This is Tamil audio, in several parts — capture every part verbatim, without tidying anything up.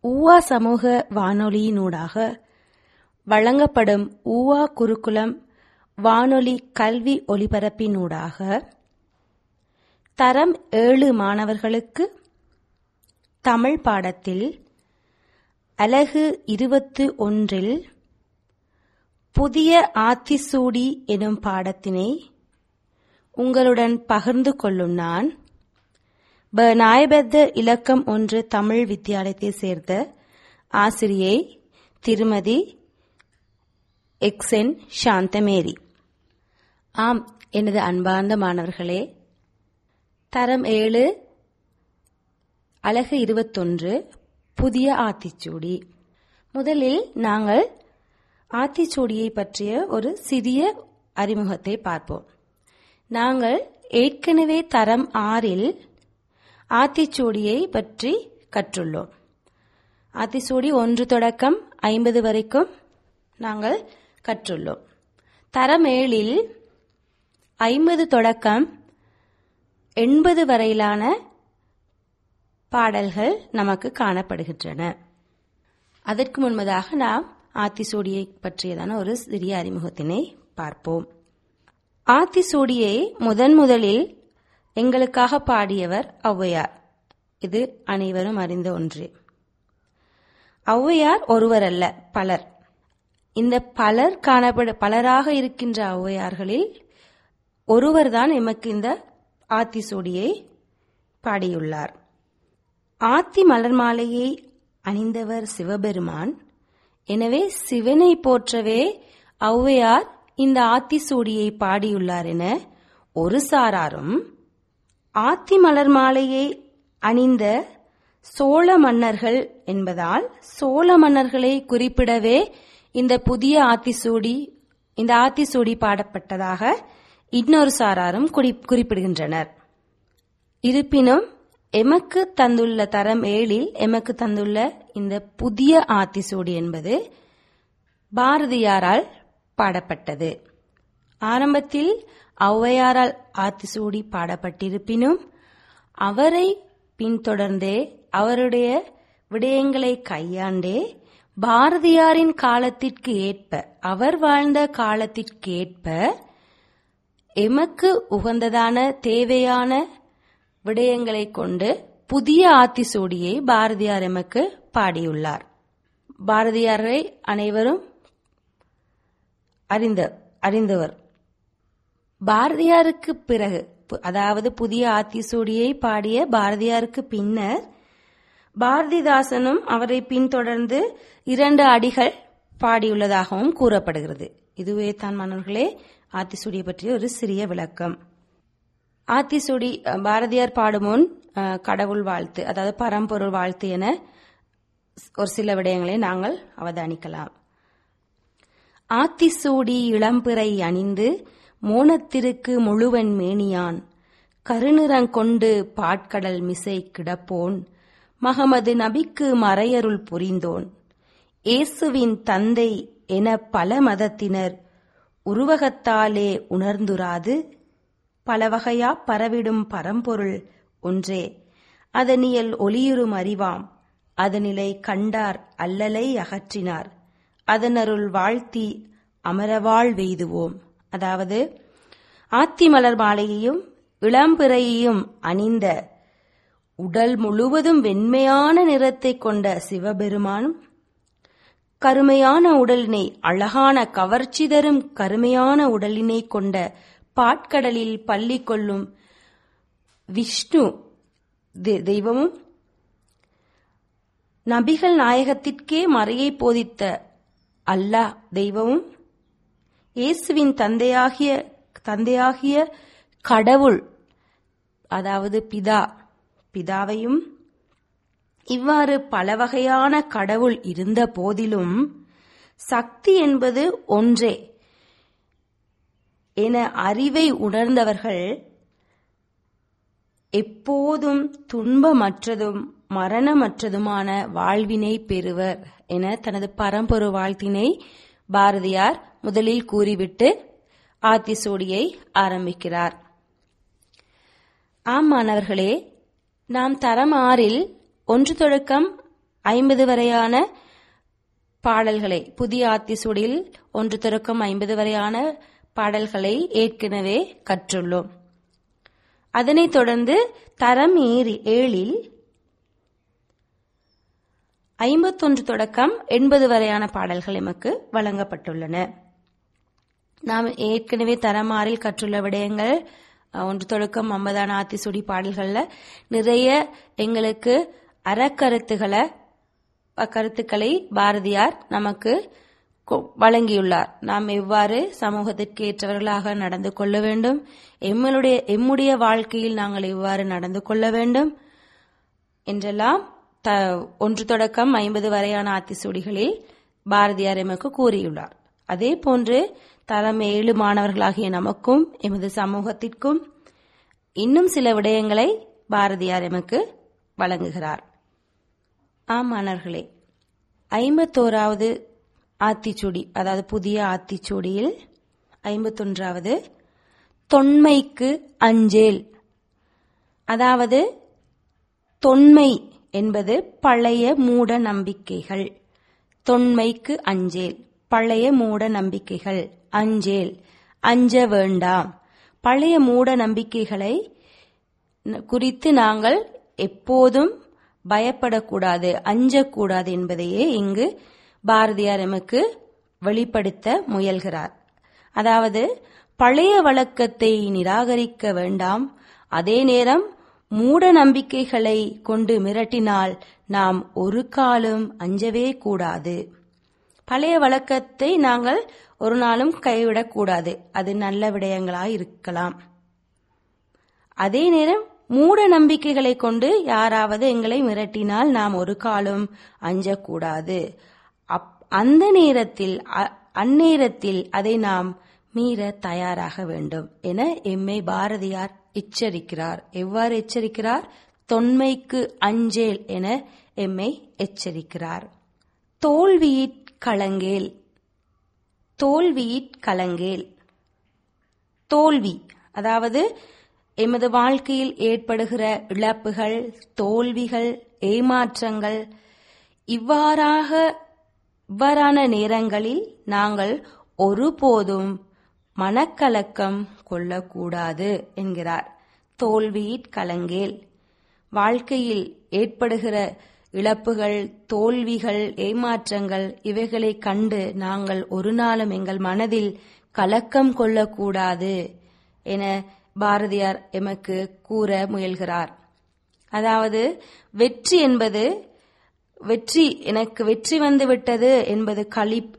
ஊவா சமூக வானொலியினூடாக வழங்கப்படும் ஊவா குருகுலம் வானொலி கல்வி ஒலிபரப்பினூடாக தரம் ஏழு மாணவர்களுக்கு தமிழ் பாடத்தில் அலகு இருபத்து ஒன்றில் புதிய ஆத்திசூடி எனும் பாடத்தினை உங்களுடன் பகிர்ந்து கொள்ளும் நான் ப நாயபெத்த இலக்கம் ஒன்று தமிழ் வித்தியாலயத்தை சேர்ந்த ஆசிரியை திருமதி எக்ஸென் சாந்தமேரி. ஆம், எனது அன்பார்ந்த மாணவர்களே, தரம் ஏழு அலகு இருபத்தொன்று புதிய ஆத்திச்சூடி. முதலில் நாங்கள் ஆத்திச்சூடியை பற்றிய ஒரு சிறிய அறிமுகத்தை பார்ப்போம். நாங்கள் ஏற்கனவே தரம் ஆறில் ஆத்திச்சூடியை பற்றி கற்றுள்ளோம். ஆத்திச்சூடி ஒன்று தொடக்கம் ஐம்பது வரைக்கும் நாங்கள் கற்றுள்ளோம். தரம் ஏழில் ஐம்பது தொடக்கம் எண்பது வரையிலான பாடல்கள் நமக்கு காணப்படுகின்றன. அதற்கு முன்பதாக நாம் ஆத்திச்சூடியை பற்றியதான ஒரு சிறிய அறிமுகத்தினை பார்ப்போம். ஆத்திச்சூடியை முதன் முதலில் எங்களுக்காக பாடியவர் ஔவையார். இது அனைவரும் அறிந்த ஒன்று. ஔவையார் ஒருவர் அல்ல, பலர். இந்த பலர் காணப்பட பலராக இருக்கின்ற ஔவையார்களில் ஒருவர்தான் எமக்கு இந்த ஆத்திச்சூடியை பாடியுள்ளார். ஆத்தி மலர் மாலையை அணிந்தவர் சிவபெருமான். எனவே சிவனை போற்றவே ஔவையார் இந்த ஆத்திச்சூடியை பாடியுள்ளார் என ஒரு சாராரும், ஆத்தி மலர் மாலையை அணிந்த சோழ மன்னர்கள் என்பதால் சோழ மன்னர்களை குறிப்பிடவே இந்த புதிய ஆத்திச்சூடி இந்த ஆத்திச்சூடி பாடப்பட்டதாக இன்னொரு சாராரும் குறிப்பிடுகின்றனர். இருப்பினும் எமக்கு தந்துள்ள தரம் ஏழில் எமக்கு தந்துள்ள இந்த புதிய ஆத்திச்சூடி என்பது பாரதியாரால் பாடப்பட்டது. ஆரம்பத்தில் ஔவையாரால் ஆத்திச்சூடி பாடப்பட்டிருப்பினும் அவரை பின்தொடர்ந்தே அவருடைய விடயங்களை கையாண்டே பாரதியாரின் காலத்திற்கு ஏற்ப, அவர் வாழ்ந்த காலத்திற்கு ஏற்ப எமக்கு உகந்ததான தேவையான விடயங்களை கொண்டு புதிய ஆத்திச்சூடியை பாரதியார் எமக்கு பாடியுள்ளார். பாரதியாரை அனைவரும் அறிந்த அறிந்தவர். பாரதியாருக்கு பிறகு, அதாவது புதிய ஆத்திச்சூடியை பாடிய பாரதியாருக்கு பின்னர் பாரதிதாசனும் அவரை பின்தொடர்ந்து இரண்டு அடிகள் பாடியுள்ளதாகவும் கூறப்படுகிறது. இதுவே தான் மாணவர்களே ஆத்திச்சூடியை பற்றிய ஒரு சிறிய விளக்கம். ஆத்திச்சூடி பாரதியார் பாடும் முன் கடவுள் வாழ்த்து, அதாவது பரம்பொருள் வாழ்த்து என ஒரு சில விடயங்களை நாங்கள் அவதானிக்கலாம். ஆத்திச்சூடி இளம்பிறை அணிந்து மோனத்திற்கு முழுவன் மேனியான், கருநிறங்கொண்டு பாட்கடல் மிசை கிடப்போன், மகமது நபிக்கு மறையருள் புரிந்தோன், இயேசுவின் தந்தை என பல மதத்தினர் உருவகத்தாலே உணர்ந்துராது, பலவகையா பரவிடும் பரம்பொருள் ஒன்றே, அதனியல் ஒளியுறும் அறிவாம், அதனிலை கண்டார் அல்லலை அகற்றினார், அதனருள் வாழ்த்தி அமரவாழ் வெய்துவோம். அதாவது ஆத்தி மலர் மாலையையும் இளம்பிறையையும் அணிந்த, உடல் முழுவதும் வெண்மையான நிறத்தை கொண்ட சிவபெருமானும், கருமையான உடலினை, அழகான கவர்ச்சி தரும் கருமையான உடலினை கொண்ட பாட்கடலில் பள்ளி கொள்ளும் விஷ்ணு தெய்வமும், நபிகள் நாயகத்திற்கே மறையை போதித்த அல்லாஹ் தெய்வமும், இயேசுவின் தந்தையாகிய தந்தையாகிய கடவுள், அதாவது பிதா பிதாவையும், இவ்வாறு பல வகையான கடவுள் இருந்த போதிலும் சக்தி என்பது ஒன்றே என அறிவை உணர்ந்தவர்கள் எப்போதும் துன்பமற்றதும் மரணமற்றதுமான வாழ்வினை பெறுவர் என தனது பரம்பொருள் வாழ்த்தினை பாரதியார் முதலில் கூறிவிட்டு ஆத்திச்சூடியை ஆரம்பிக்கிறார். ஆம் மாணவர்களே, நாம் தரம் ஆறில் ஒன்று தொடக்கம் ஐம்பது வரையான பாடல்களை புதிய ஆத்திசூடியில் ஒன்று தொடக்கம் ஐம்பது வரையான பாடல்களை ஏற்கனவே கற்றுள்ளோம். அதனைத் தொடர்ந்து தரம் ஏறி ஏழில் ஐம்பத்தொன்று தொடக்கம் எண்பது வரையான பாடல்கள் எமக்கு வழங்கப்பட்டுள்ளன. நாம் ஏற்கனவே தரமாறில் கற்றுள்ள விடயங்கள் ஒன்று தொடக்கம் ஐம்பதான ஆத்திசூடி பாடல்கள்ல நிறைய எங்களுக்கு அறக்கருத்துக்களை கருத்துக்களை பாரதியார் நமக்கு வழங்கியுள்ளார். நாம் எவ்வாறு சமூகத்திற்கு ஏற்றவர்களாக நடந்து கொள்ள வேண்டும், எம்முடைய எம்முடைய வாழ்க்கையில் நாங்கள் எவ்வாறு நடந்து கொள்ள வேண்டும் என்றெல்லாம் ஒன்று தொடக்கம் ஐம்பது வரையான ஆத்திசூடிகளில் பாரதியார் எமக்கு கூறியுள்ளார். அதே போன்று தரம் ஏழு மாணவர்களாகிய நமக்கும் எமது சமூகத்திற்கும் இன்னும் சில விடயங்களை பாரதியார் எமக்கு வழங்குகிறார். ஆம் மாணவர்களே, ஐம்பத்தோராவது ஆத்திச்சூடி அதாவது புதிய ஆத்திச்சூடியில் ஐம்பத்தொன்றாவது தொன்மைக்கு அஞ்சேல். அதாவது தொன்மை என்பது பழைய மூட நம்பிக்கைகள். தொன்மைக்கு அஞ்சேல், பழைய மூட நம்பிக்கைகள். அஞ்சேல், அஞ்ச வேண்டாம். பழைய மூட நம்பிக்கைகளை குறித்து நாங்கள் எப்போதும் பயப்படக்கூடாது, அஞ்சக்கூடாது என்பதையே இங்கு பாரதியார் எமக்கு வெளிப்படுத்த முயல்கிறார். அதாவது பழைய வழக்கத்தை நிராகரிக்க வேண்டாம், அதே நேரம் மூட நம்பிக்கைகளை கொண்டு மிரட்டினால் நாம் ஒரு காலம் அஞ்சவே கூடாது. பழைய வழக்கத்தை நாங்கள் ஒரு நாளும் கைவிடக்கூடாது, அது நல்ல விடயங்களாய் இருக்கலாம். அதே நேரம் மூட நம்பிக்கைகளை கொண்டு யாராவது எங்களை மிரட்டினால் நாம் ஒரு காலம் அஞ்சக்கூடாது. அந்த நேரத்தில் அந்நேரத்தில் அதை நாம் மீற தயாராக வேண்டும் என எம்மை பாரதியார் எச்சரிக்கிறார். எவ்வாறு எச்சரிக்கிறார்? தொன்மைக்கு அஞ்சேல் என எம்மை எச்சரிக்கிறார். தோல்வியிற் கலங்கேல். தோல்வியிற் கலங்கேல். தோல்வி அதாவது எமது வாழ்க்கையில் ஏற்படுகிற இழப்புகள், தோல்விகள், ஏமாற்றங்கள், இவ்வாறாக இவ்வாறான நேரங்களில் நாங்கள் ஒருபோதும் மனக்கலக்கம் கொள்ளக்கூடாது என்கிறார். தோல்வியிற் கலங்கேல். வாழ்க்கையில் ஏற்படுகிற இழப்புகள், தோல்விகள், ஏமாற்றங்கள் இவைகளை கண்டு நாங்கள் ஒரு நாளும் எங்கள் மனதில் கலக்கம் கொள்ளக்கூடாது என பாரதியார் எமக்கு கூற முயல்கிறார். அதாவது வெற்றி என்பது வெற்றி எனக்கு வெற்றி வந்து விட்டது என்பது களிப்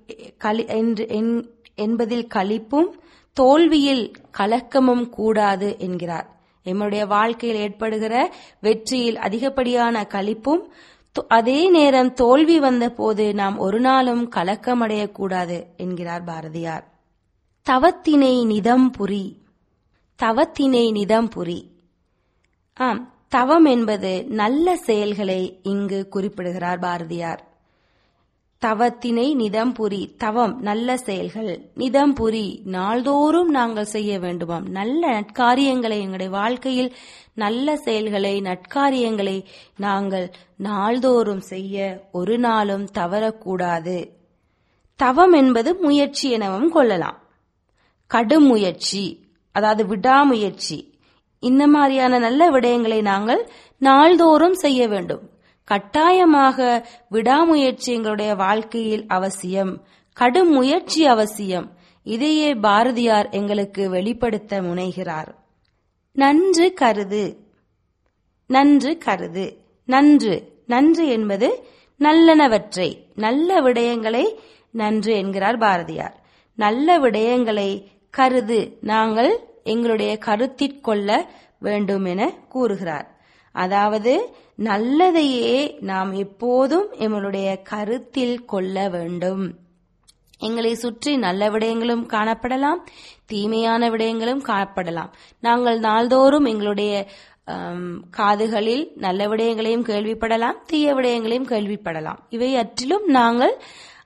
என்பதில் களிப்பும் தோல்வியில் கலக்கமும் கூடாது என்கிறார். எம்முடைய வாழ்க்கையில் ஏற்படுகிற வெற்றியில் அதிகப்படியான களிப்பும் அதே நேரம் தோல்வி வந்த போது நாம் ஒரு நாளும் கலக்கமடையக்கூடாது என்கிறார் பாரதியார். தவத்தினை நிதம் புரி. தவத்தினை நிதம் புரி. ஆம், தவம் என்பது நல்ல செயல்களை இங்கு குறிப்பிடுகிறார் பாரதியார். தவத்தினை நிதம்புரி. தவம் நல்ல செயல்கள். நிதம்புரி நாள்தோறும் நாங்கள் செய்ய வேண்டுமாம். நல்ல நற்காரியங்களை எங்களுடைய வாழ்க்கையில் நல்ல செயல்களை நற்காரியங்களை நாங்கள் நாள்தோறும் செய்ய ஒரு நாளும் தவறக்கூடாது. தவம் என்பது முயற்சி எனவும் கொள்ளலாம். கடும் முயற்சி அதாவது விடாமுயற்சி, இந்த மாதிரியான நல்ல விடயங்களை நாங்கள் நாள்தோறும் செய்ய வேண்டும். கட்டாயமாக விடாமுயற்சி எங்களுடைய வாழ்க்கையில் அவசியம். கடும் முயற்சி அவசியம். இதையே பாரதியார் எங்களுக்கு வெளிப்படுத்த முனைகிறார். நன்று கருது. நன்று கருது. நன்று நன்று என்பது நல்லனவற்றை, நல்ல விடயங்களை நன்று என்கிறார் பாரதியார். நல்ல விடயங்களை கருது, நாங்கள் எங்களுடைய கருத்திற்கொள்ள வேண்டும் என கூறுகிறார். அதாவது நல்லதையே நாம் எப்போதும் எங்களுடைய கருத்தில் கொள்ள வேண்டும். எங்களை சுற்றி நல்ல விடயங்களும் காணப்படலாம், தீமையான விடயங்களும் காணப்படலாம். நாங்கள் நாள்தோறும் எங்களுடைய காதுகளில் நல்ல விடயங்களையும் கேள்விப்படலாம், தீய விடயங்களையும் கேள்விப்படலாம். இவை அற்றிலும் நாங்கள்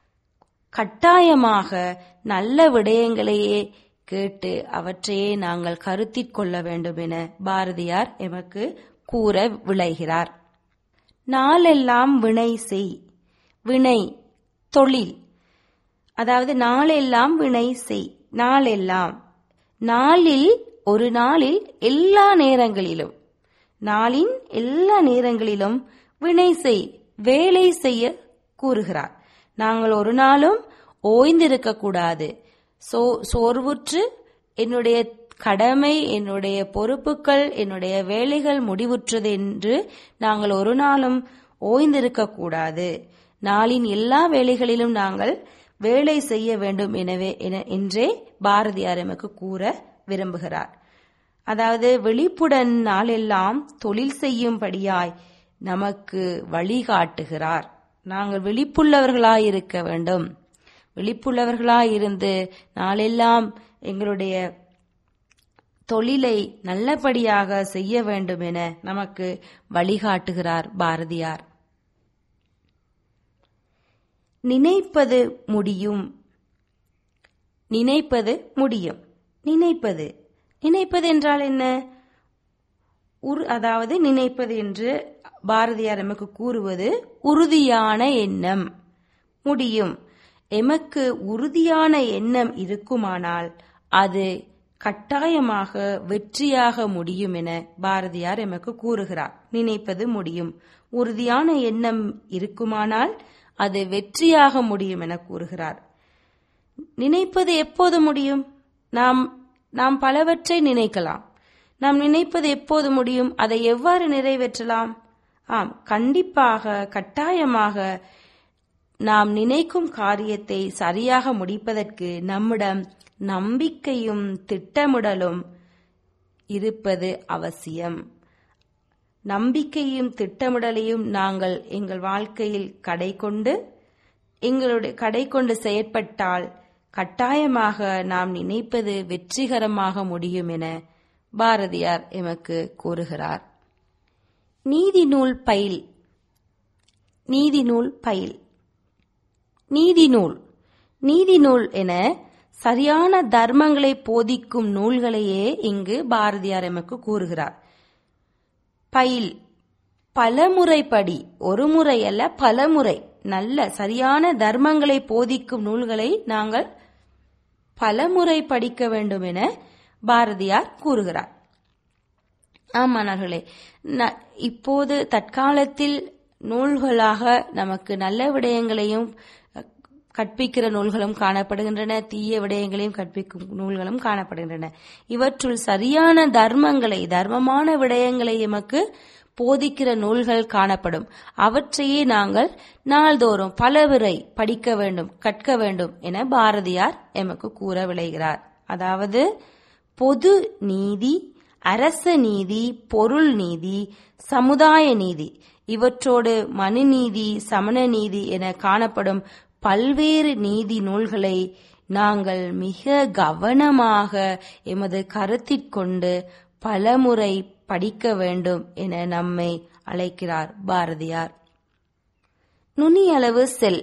கட்டாயமாக நல்ல விடயங்களையே கேட்டு அவற்றையே நாங்கள் கருத்திற் கொள்ள வேண்டும் என பாரதியார் எமக்கு கூற விளைகிறார். நாளெல்லாம் வினை செய். வினை தொழில், அதாவது நாளெல்லாம் வினை செய். நாளெல்லாம், நாளில், ஒரு நாளில் எல்லா நேரங்களிலும், நாளின் எல்லா நேரங்களிலும் வினை செய், வேலை செய்ய கூறுகிறார். நாங்கள் ஒரு நாளும் ஓய்ந்திருக்க கூடாது. சோ சோர்வுற்று என்னுடைய கடமை, என்னுடைய பொறுப்புகள், என்னுடைய வேலைகள் முடிவுற்றது என்று நாங்கள் ஒரு நாளும் ஓய்ந்திருக்க கூடாது. நாளின் எல்லா வேலைகளிலும் நாங்கள் வேலை செய்ய வேண்டும் எனவே என்றே பாரதியார் எமக்கு கூற விரும்புகிறார். அதாவது விழிப்புடன் நாளெல்லாம் தொழில் செய்யும்படியாய் நமக்கு வழிகாட்டுகிறார். நாங்கள் விழிப்புள்ளவர்களாயிருக்க வேண்டும். விழிப்புள்ளவர்களாயிருந்து நாளெல்லாம் எங்களுடைய தொழிலை நல்லபடியாக செய்ய வேண்டும் என நமக்கு வழிகாட்டுகிறார் பாரதியார். நினைப்பது முடியும். நினைப்பது முடியும். நினைப்பது நினைப்பது என்றால் என்ன? அதாவது நினைப்பது என்று பாரதியார் எமக்கு கூறுவது உறுதியான எண்ணம். முடியும். எமக்கு உறுதியான எண்ணம் இருக்குமானால் அது கட்டாயமாக வெற்றியாக முடியும் என பாரதியார் எமக்கு கூறுகிறார். நினைப்பது முடியும். உறுதியான எண்ணம் இருக்குமானால் அது வெற்றியாக முடியும் என கூறுகிறார். நினைப்பது எப்போது முடியும்? நாம் நாம் பலவற்றை நினைக்கலாம். நாம் நினைப்பது எப்போது முடியும்? அதை எவ்வாறு நிறைவேற்றலாம்? ஆம், கண்டிப்பாக, கட்டாயமாக நாம் நினைக்கும் காரியத்தை சரியாக முடிப்பதற்கு நம்மிடம் நம்பிக்கையும் திட்டமிடலும் இருப்பது அவசியம். நம்பிக்கையும் திட்டமிடலையும் நாங்கள் எங்கள் வாழ்க்கையில் கடை கொண்டு எங்களுடைய கடை கொண்டு செயற்பட்டால் கட்டாயமாக நாம் நினைப்பது வெற்றிகரமாக முடியும் என பாரதியார் எமக்கு கூறுகிறார். நீதி நூல் பயில். நீதி நூல் பயில். நீதி நூல் நீதி நூல் என சரியான தர்மங்களை போதிக்கும் நூல்களையே இங்கு பாரதியார் எமக்கு கூறுகிறார். பயில், பலமுறை படி, ஒரு முறை அல்ல பலமுறை. நல்ல சரியான தர்மங்களை போதிக்கும் நூல்களை நாங்கள் பலமுறை படிக்க வேண்டும் என பாரதியார் கூறுகிறார். ஆமானர்களே, இப்போது தற்காலத்தில் நூல்களாக நமக்கு நல்ல விடயங்களையும் கற்பிக்கிற நூல்களும் காணப்படுகின்றன, தீய விடயங்களையும் கற்பிக்கும் நூல்களும் காணப்படுகின்றன. இவற்றுள் சரியான தர்மங்களை, தர்மமான விடயங்களை எமக்கு போதிக்கிற நூல்கள் காணப்படும். அவற்றையே நாங்கள் நாள்தோறும் பலமுறை படிக்க வேண்டும், கற்க வேண்டும் என பாரதியார் எமக்கு கூற விளைகிறார். அதாவது பொது நீதி, அரச நீதி, பொருள் நீதி, சமுதாய நீதி, இவற்றோடு மனுநீதி, சமண நீதி என காணப்படும் பல்வேறு நீதி நூல்களை நாங்கள் மிக கவனமாக எமது கருத்திற்கொண்டு பலமுறை படிக்க வேண்டும் என நம்மை அழைக்கிறார் பாரதியார். நுனியளவு செல்.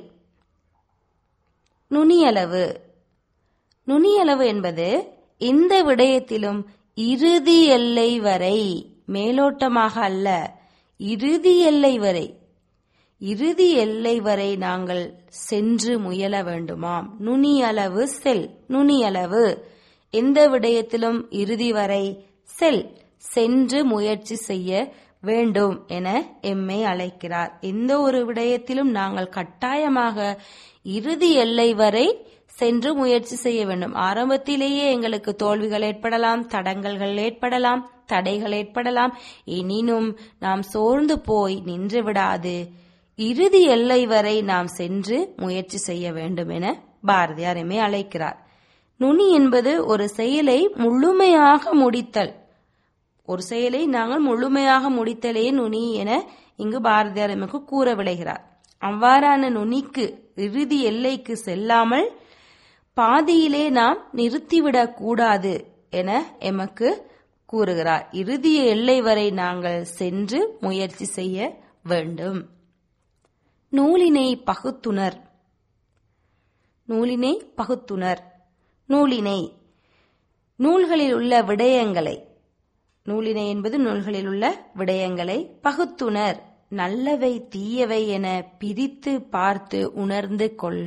நுனியளவு நுனியளவு என்பது எந்த விடயத்திலும் இறுதி எல்லை வரை, மேலோட்டமாக அல்ல, இறுதி எல்லை வரை, இறுதி எல்லை வரை நாங்கள் சென்று முயல வேண்டுமாம். நுனியளவு செல். நுனியளவு எந்த விடயத்திலும் இறுதி வரை செல், சென்று முயற்சி செய்ய வேண்டும் என எம்மை அழைக்கிறார். எந்த ஒரு விடயத்திலும் நாங்கள் கட்டாயமாக இறுதி எல்லை வரை சென்று முயற்சி செய்ய வேண்டும். ஆரம்பத்திலேயே எங்களுக்கு தோல்விகள் ஏற்படலாம், தடங்கல்கள் ஏற்படலாம், தடைகள் ஏற்படலாம். எனினும் நாம் சோர்ந்து போய் நின்று விடாது இறுதி எல்லை வரை நாம் சென்று முயற்சி செய்ய வேண்டும் என பாரதியார் எம்மை அழைக்கிறார். நுனி என்பது ஒரு செயலை முழுமையாக முடித்தல். ஒரு செயலை நாங்கள் முழுமையாக முடித்தலே நுனி என இங்கு பாரதியார் எமக்கு கூற விளைகிறார். அவ்வாறான நுனிக்கு, இறுதி எல்லைக்கு செல்லாமல் பாதியிலே நாம் நிறுத்திவிடக் கூடாது என எமக்கு கூறுகிறார். இறுதி எல்லை வரை நாங்கள் சென்று முயற்சி செய்ய வேண்டும். நூலினை பகுத்துணர். நூலினை பகுத்துணர். நூலினை நூல்களில் உள்ள விடயங்களை, நூலினை என்பது நூல்களில் உள்ள விடயங்களை, பகுத்துணர் நல்லவை தீயவை என பிரித்து பார்த்து உணர்ந்து கொள்க.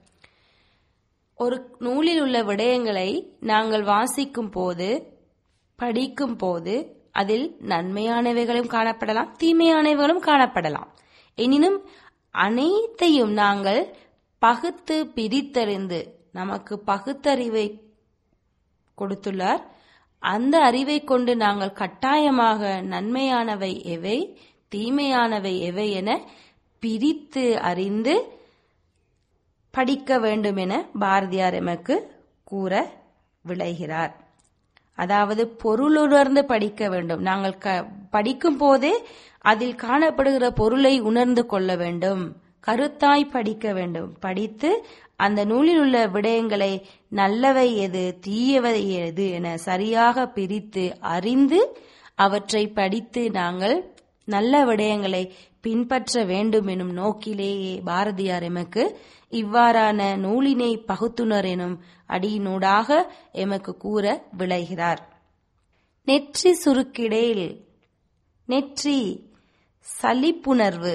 ஒரு நூலில் உள்ள விடயங்களை நாங்கள் வாசிக்கும் போது, படிக்கும் போது அதில் நன்மையானவைகளும் காணப்படலாம், தீமையானவைகளும் காணப்படலாம். எனினும் அனைத்தையும் நாங்கள் பகுத்து பிரித்தறிந்து, நமக்கு பகுத்தறிவை கொடுத்துள்ளார், அந்த அறிவை கொண்டு நாங்கள் கட்டாயமாக நன்மையானவை எவை தீமையானவை எவை என பிரித்து அறிந்து படிக்க வேண்டும் என பாரதியார் எமக்கு கூற விளைகிறார். அதாவது பொருளுணர்ந்து படிக்க வேண்டும். நாங்கள் படிக்கும் போதே அதில் காணப்படுகிற பொருளை உணர்ந்து கொள்ள வேண்டும், கருத்தாய் படிக்க வேண்டும். படித்து அந்த நூலில் உள்ள விடயங்களை நல்லவை எது தீயவை எது என சரியாக பிரித்து அறிந்து அவற்றை படித்து நாங்கள் நல்ல விடயங்களை பின்பற்ற வேண்டும் எனும் நோக்கிலேயே பாரதியார் எமக்கு இவ்வாறான நூலினை பகுத்துணர் எனும் அடியினூடாக எமக்கு கூற விளைகிறார். நெற்றி சுருக்கிடேல். நெற்றி சலிப்புணர்வு.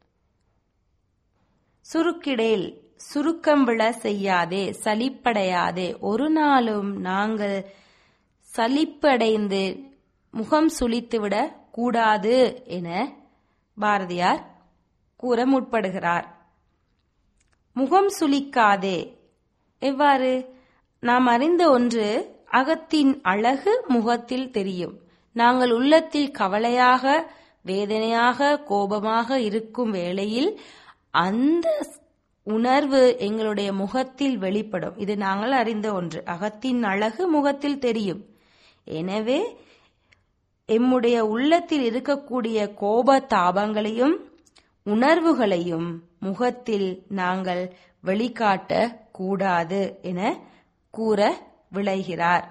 சுருக்கிடேல் சுருக்கம் விழ செய்யாதே, சலிப்படையாதே. ஒரு நாளும் நாங்கள் சலிப்படைந்து முகம் சுளித்துவிடக் கூடாது என பாரதியார் கூற முற்படுகிறார். முகம் சுளிக்காதே. எவ்வாறு? நாம் அறிந்த ஒன்று, அகத்தின் அழகு முகத்தில் தெரியும். நாங்கள் உள்ளத்தில் கவலையாக, வேதனையாக, கோபமாக இருக்கும் வேளையில் அந்த உணர்வு எங்களுடைய முகத்தில் வெளிப்படும். இது நாங்கள் அறிந்த ஒன்று. அகத்தின் அழகு முகத்தில் தெரியும். எனவே எம்முடைய உள்ளத்தில் இருக்கக்கூடிய கோப தாபங்களையும் உணர்வுகளையும் முகத்தில் நாங்கள் வெளிக்காட்ட கூடாது என கூற விளைகிறார்.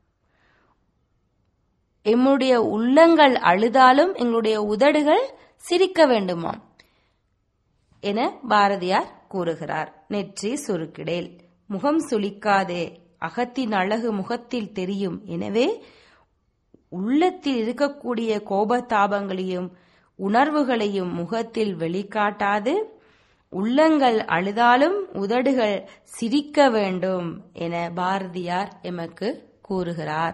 எம்முடைய உள்ளங்கள் அழுதாலும் எங்களுடைய உதடுகள் சிரிக்க வேண்டுமாம் என பாரதியார் கூறுகிறார். நெற்றி சுருக்கிடேல், முகம் சுளிக்காதே, அகத்தின் அழகு முகத்தில் தெரியும். எனவே உள்ளத்தில் இருக்கக்கூடிய கோபதாபங்களையும் உணர்வுகளையும் முகத்தில் வெளிக்காட்டாது, உள்ளங்கள் அழுதாலும் உதடுகள் சிரிக்க வேண்டும் என பாரதியார் எமக்கு கூறுகிறார்.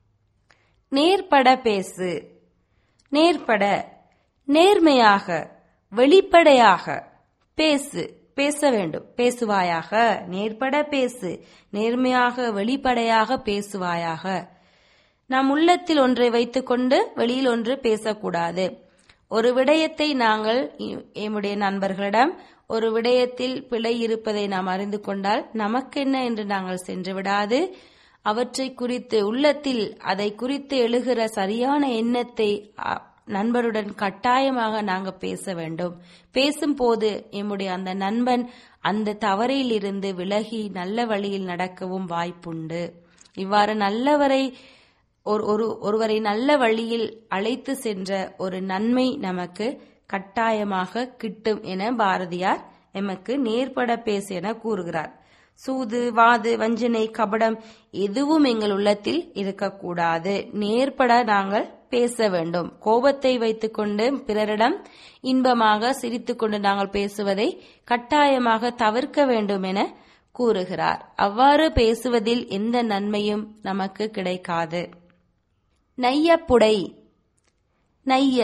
நேர்பட பேசு. நேர்பட, நேர்மையாக, வெளிப்படையாக பேசு. பேச வேண்டும், பேசுவாயாக. நேர்பட பேசு, நேர்மையாக வெளிப்படையாக பேசுவாயாக. நாம் உள்ளத்தில் ஒன்றை வைத்துக்கொண்டு வெளியில் ஒன்று பேசக்கூடாது. ஒரு விடயத்தை நாங்கள் எம்முடைய நண்பர்களிடம் ஒரு விடயத்தில் பிழை இருப்பதை நாம் அறிந்து கொண்டால் நமக்கென்ன என்று நாங்கள் சென்று விடாது, அவற்றை குறித்து உள்ளத்தில் அதை குறித்து எழுகிற சரியான எண்ணத்தை நண்பருடன் கட்டாயமாக நாங்கள் பேச வேண்டும். பேசும்போது எம்முடைய அந்த நண்பன் அந்த தவறில் இருந்து விலகி நல்ல வழியில் நடக்கவும் வாய்ப்புண்டு. இவ்வாறு நல்லவரை ஒரு ஒருவரை நல்ல வழியில் அழைத்து சென்ற ஒரு நன்மை நமக்கு கட்டாயமாக கிட்டும் என பாரதியார் எமக்கு நேர்பட பேசு என கூறுகிறார். சூது, வாது, வஞ்சனை, கபடம் எதுவும் எங்கள் உள்ளத்தில் இருக்கக்கூடாது. நேர்பட நாங்கள் பேச வேண்டும். கோபத்தை வைத்துக்கொண்டு பிறரிடம் இன்பமாக சிரித்துக்கொண்டு நாங்கள் பேசுவதை கட்டாயமாக தவிர்க்க வேண்டும் என கூறுகிறார். அவ்வாறு பேசுவதில் எந்த நன்மையும் நமக்கு கிடைக்காது. நையப்புடை. நைய,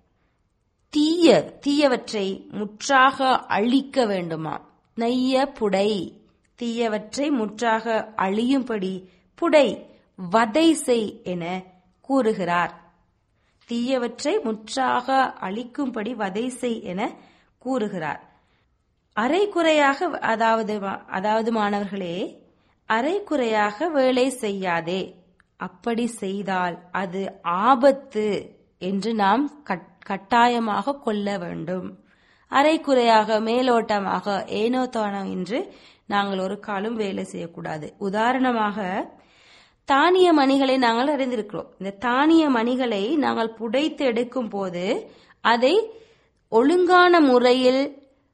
தீய தீயவற்றை முற்றாக அழிக்க வேண்டுமா. நைய புடை, தீயவற்றை முற்றாக அழியும்படி புடை வதை செய் என கூறுகிறார். தீயவற்றை முற்றாக அழிக்கும்படி வதை செய் என கூறுகிறார். அரைக்குறையாக, அதாவது அதாவது மாணவர்களே, அரைக்குறையாக வேலை செய்யாதே. அப்படி செய்தால் அது ஆபத்து என்று நாம் கட்டாயமாக கொள்ள வேண்டும். அரைக்குறையாக, மேலோட்டமாக, ஏனோ தானோ என்று நாங்கள் ஒரு காலம் வேலை செய்யக்கூடாது. உதாரணமாக, தானிய மணிகளை நாங்கள் அறிந்திருக்கிறோம். இந்த தானிய மணிகளை நாங்கள் புடைத்து எடுக்கும் போது அதை ஒழுங்கான முறையில்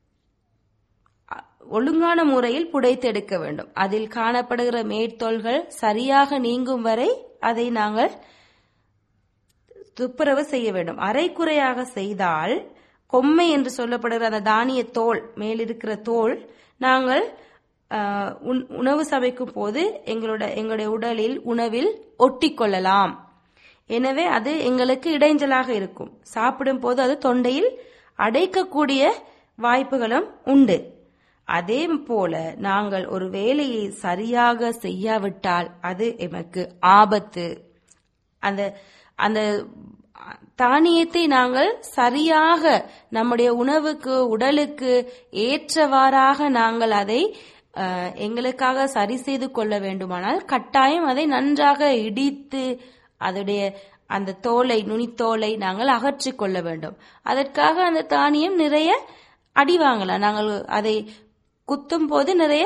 ஒழுங்கான முறையில் புடைத்தெடுக்க வேண்டும். அதில் காணப்படுகிற மேற்தோள்கள் சரியாக நீங்கும் வரை அதை நாங்கள் துப்புரவு செய்ய வேண்டும். அரைக்குறையாக செய்தால் கொம்மை என்று சொல்லப்படுகிற அந்த தானிய தோல் மேல் இருக்கிற தோல் நாங்கள் உணவு சமைக்கும் போது எங்களோட எங்களுடைய உடலில் உணவில் ஒட்டி கொள்ளலாம். எனவே அது எங்களுக்கு இடைஞ்சலாக இருக்கும். சாப்பிடும் போது அது தொண்டையில் அடைக்கக்கூடிய வாய்ப்புகளும் உண்டு. அதே போல நாங்கள் ஒரு வேலையை சரியாக செய்யாவிட்டால் அது எமக்கு ஆபத்து. அந்த அந்த தானியத்தை நாங்கள் சரியாக நம்முடைய உணவுக்கு உடலுக்கு ஏற்றவாறாக நாங்கள் அதை எங்களுக்காக சரி செய்து கொள்ள வேண்டுமானால் கட்டாயம் அதை நன்றாக இடித்து அதோடைய அந்த தோலை நுனித்தோலை நாங்கள் அகற்றிக் கொள்ள வேண்டும். அதற்காக அந்த தானியம் நிறைய அடி வாங்கலாம். நாங்கள் அதை குத்தும் போது நிறைய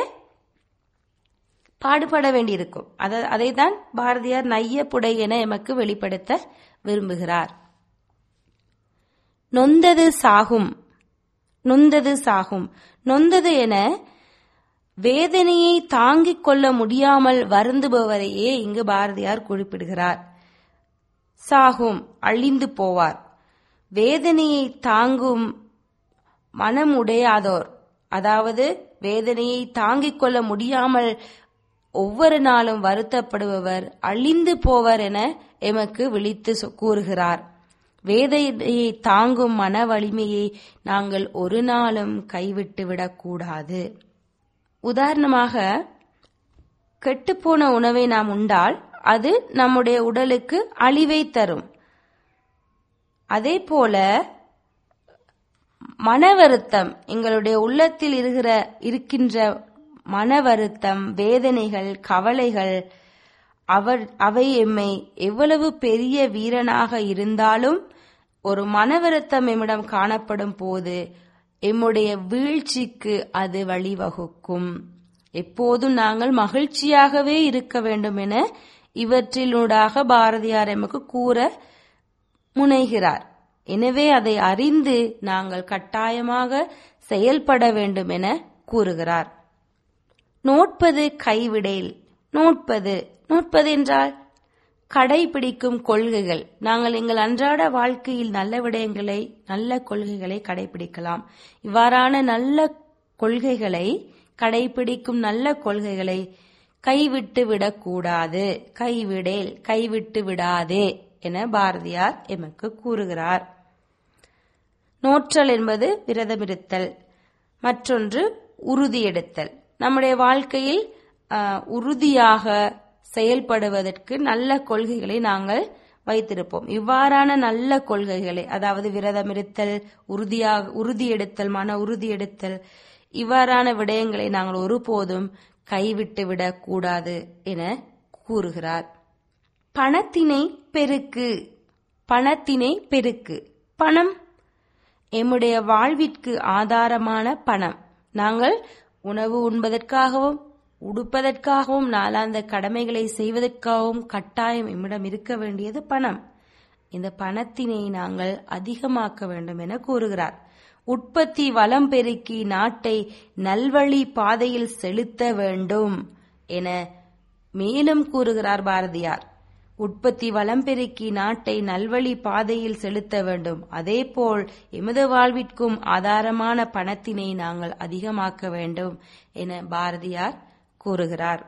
பாடுபட வேண்டியிருக்கும். அதை தான் பாரதியார் நைய புடை என எமக்கு வெளிப்படுத்த விரும்புகிறார். நொந்தது சாகும், நொந்தது சாகும். நொந்தது என வேதனையை தாங்கிக் கொள்ள முடியாமல் வருந்துபவரையே இங்கு பாரதியார் குறிப்பிடுகிறார். சாகும், அழிந்து போவார். வேதனையை தாங்கும் மனம் உடையாதோர், அதாவது வேதனையை தாங்கிக் கொள்ள முடியாமல் ஒவ்வொரு நாளும் வருத்தப்படுபவர் அழிந்து போவர் என எமக்கு விழித்து கூறுகிறார். வேதனையை தாங்கும் மன வலிமையை நாங்கள் ஒரு நாளும் கைவிட்டு விடக்கூடாது. உதாரணமாக, கெட்டுப்போன உணவை நாம் உண்டால் அது நம்முடைய உடலுக்கு அழிவை தரும். அதே போல மன வருத்தம், எங்களுடைய உள்ளத்தில் இருக்கிற இருக்கின்ற மன வருத்தம், வேதனைகள், கவலைகள், அவர் அவை எம்மை எவ்வளவு பெரிய வீரனாக இருந்தாலும் ஒரு மன வருத்தம் எம்மிடம் காணப்படும் போது எம்முடைய வீழ்ச்சிக்கு அது வழிவகுக்கும். எப்போதும் நாங்கள் மகிழ்ச்சியாகவே இருக்க வேண்டும் என இவற்றிலூடாக பாரதியார் எமக்கு கூற முனைகிறார். எனவே அதை அறிந்து நாங்கள் கட்டாயமாக செயல்பட வேண்டும் என கூறுகிறார். நோட்பது கைவிடேல். நோட்பது நோட்பது என்றால் கடைபிடிக்கும் கொள்கைகள். நாங்கள் எங்கள் அன்றாட வாழ்க்கையில் நல்ல விடயங்களை, நல்ல கொள்கைகளை கடைபிடிக்கலாம். இவ்வாறான நல்ல கொள்கைகளை கடைபிடிக்கும் நல்ல கொள்கைகளை கைவிட்டு விடக்கூடாது. கைவிடேல், கைவிட்டு விடாதே என பாரதியார் எமக்கு கூறுகிறார். நோற்றல் என்பது விரதமிருத்தல், மற்றொன்று உறுதியெடுத்தல். நம்முடைய வாழ்க்கையில் உறுதியாக செயல்படுவதற்கு நல்ல கொள்கைகளை நாங்கள் வைத்திருப்போம். இவ்வாறான நல்ல கொள்கைகளை, அதாவது விரதமிருத்தல், உறுதியாக உறுதியெடுத்தல், மன உறுதியெடுத்தல், இவ்வாறான விடயங்களை நாங்கள் ஒருபோதும் கைவிட்டு விடக்கூடாது என கூறுகிறார். பணத்தினை பெருக்கு. பணத்தினை பெருக்கு. பணம் எம்முடைய வாழ்விற்கு ஆதாரமான பணம். நாங்கள் உணவு உண்பதற்காகவும் உடுப்பதற்காகவும் நாளாந்த கடமைகளை செய்வதற்காகவும் கட்டாயம் எம்மிடம் இருக்க வேண்டியது பணம். இந்த பணத்தினை நாங்கள் அதிகமாக்க வேண்டும் என கூறுகிறார். உற்பத்தி வளம் பெருக்கி நாட்டை நல்வழி பாதையில் செலுத்த வேண்டும் என மேலும் கூறுகிறார் பாரதியார். உற்பத்தி வளம் பெருக்கி நாட்டை நல்வழி பாதையில் செலுத்த வேண்டும். அதேபோல் எமது வாழ்விற்கும் ஆதாரமான பணத்தினை நாங்கள் அதிகமாக்க வேண்டும் என பாரதியார் கூறுகிறார்.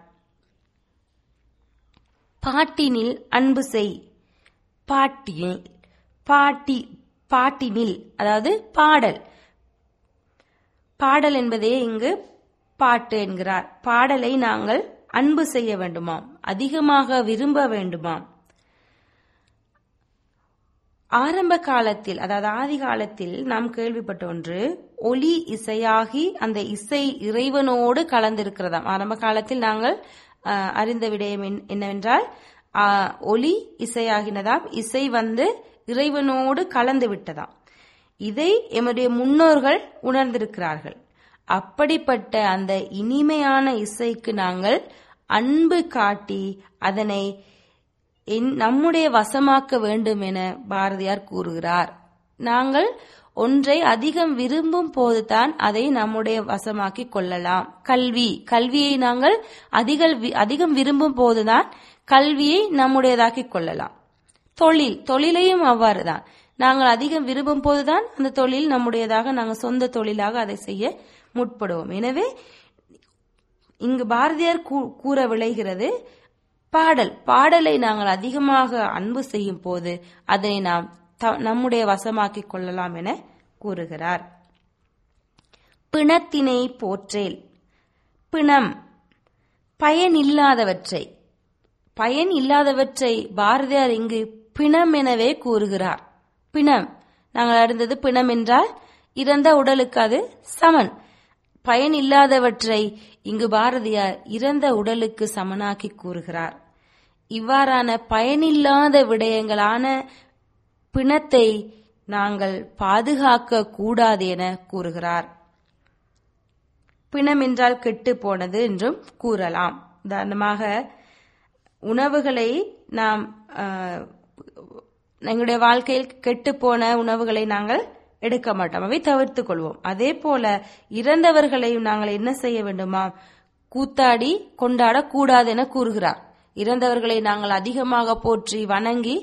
பாட்டினில் அன்பு செய். பாட்டினில் பாட்டி பாட்டினில் அதாவது பாடல். பாடல் என்பதே இங்கு பாட்டு என்கிறார். பாடலை நாங்கள் அன்பு செய்ய வேண்டுமாம், அதிகமாக விரும்ப வேண்டுமாம். ஆரம்ப காலத்தில், அதாவது ஆதி காலத்தில் நாம் கேள்விப்பட்ட ஒன்று, ஒலி இசையாகி அந்த இசை இறைவனோடு கலந்திருக்கிறதாம். ஆரம்ப காலத்தில் நாங்கள் அறிந்த விடயம் என்னவென்றால், ஒலி இசையாகினதாம், இசை வந்து இறைவனோடு கலந்து விட்டதாம். இதை எம்முடைய முன்னோர்கள் உணர்ந்திருக்கிறார்கள். அப்படிப்பட்ட அந்த இனிமையான இசைக்கு நாங்கள் அன்பு காட்டி அதனை நம்முடைய வசமாக்க வேண்டும் என பாரதியார் கூறுகிறார். நாங்கள் ஒன்றை அதிகம் விரும்பும் போதுதான் அதை நம்முடைய வசமாக்கி கொள்ளலாம். கல்வி கல்வியை நாங்கள் அதிக அதிகம் விரும்பும் போதுதான் கல்வியை நம்முடையதாக்கி கொள்ளலாம். தொழில் தொழிலையும் அவ்வாறுதான். நாங்கள் அதிகம் விரும்பும் போதுதான் அந்த தொழில் நம்முடையதாக நாங்கள் சொந்த தொழிலாக அதை செய்ய முற்படுவோம். எனவே இங்கு பாரதியார் கூற விளைகிறது, பாடல் பாடலை நாங்கள் அதிகமாக அன்பு செய்யும் போது அதனை நாம் நம்முடைய வசமாக்கிக் கொள்ளலாம் என கூறுகிறார். பிணத்தினை போற்றேல். பிணம் பயன் இல்லாதவற்றை பயன் இல்லாதவற்றை பாரதியார் இங்கு பிணம் எனவே கூறுகிறார். பிணம் நாங்கள் அறிந்தது, பிணம் என்றால் இறந்த உடலுக்கு அது சமன். பயன் இல்லாதவற்றை இங்கு பாரதியார் இறந்த உடலுக்கு சமனாக்கி கூறுகிறார். இவ்வாறான பயனில்லாத விடயங்களான பிணத்தை நாங்கள் பாதுகாக்க கூடாது என கூறுகிறார். பிணம் என்றால் கெட்டு போனது என்றும் கூறலாம். உதாரணமாக உணவுகளை நாம் எங்களுடைய வாழ்க்கையில் கெட்டு போன உணவுகளை நாங்கள் எடுக்க மாட்டோம், அவை தவிர்த்துக் கொள்வோம். அதே போல இறந்தவர்களையும் நாங்கள் என்ன செய்ய வேண்டுமா, கூத்தாடி கொண்டாடக்கூடாது என கூறுகிறார். இறந்தவர்களை நாங்கள் அதிகமாக போற்றி வணங்கி